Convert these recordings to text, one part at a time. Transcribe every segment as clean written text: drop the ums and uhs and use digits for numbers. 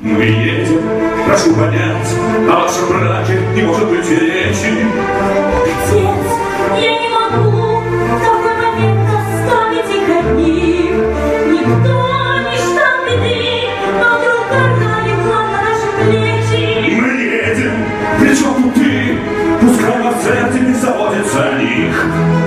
Мы едем, прошу понять, о вашем браке не может быть речи. Отец, я не могу в такой момент оставить их одних. Никто не ждал беды, но вдруг гора легла на наши плечи. Мы едем, причем тут ты? Пускай во сердце не заботится о них.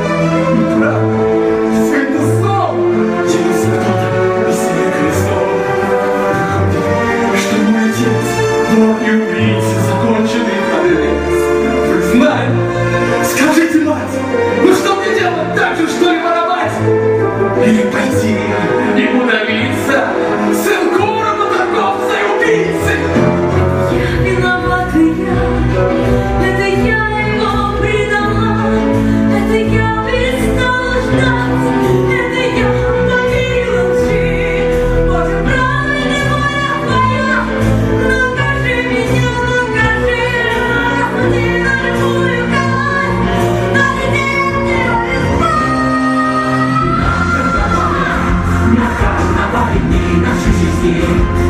Все это сон! Явился кто-то веселее крестов. Выходит, что мой отец враг и убийца, законченный подрез. Признай, скажите, мать, ну что мне делать, так же, что ли, воровать? Или пойти и удавиться, сын города, торговца и убийцы? Виновата я, это я его предала, это я перестала ждать, это я поверила лжи. Боже, правда воля твоя, накажи меня, накажи, разбуди на любую кровать, на детей На войне нашей жизни